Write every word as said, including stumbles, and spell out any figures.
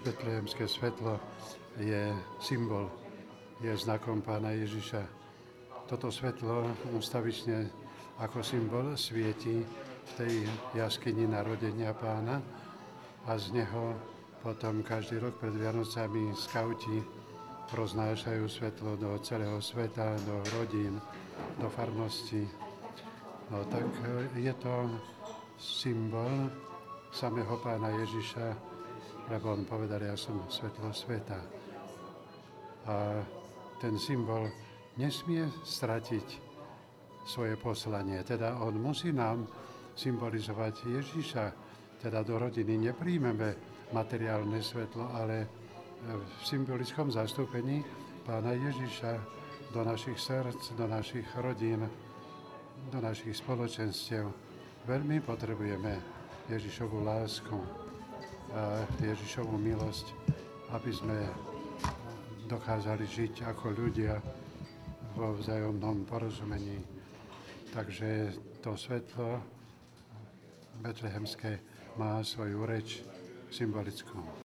betlehemské svetlo je symbol, je znakom Pána Ježiša. Toto svetlo ustavične ako symbol svieti v tej jaskyni narodenia Pána a z neho potom každý rok pred Vianocami skauti roznášajú svetlo do celého sveta, do rodín, do farností. No tak je to symbol samého Pána Ježiša, lebo on povedal, ja som svetlo sveta. A ten symbol nesmie stratiť svoje poslanie. Teda on musí nám symbolizovať Ježiša. Teda do rodiny nepríjmeme materiálne svetlo, ale v symbolickom zastúpení Pána Ježiša do našich srdc, do našich rodín, do našich spoločenstiev. Veľmi potrebujeme Ježišovu lásku a Ježišovu milosť, aby sme dokázali žiť ako ľudia vo vzájomnom porozumení. Takže to svetlo betlehemské má svoju reč symbolickú.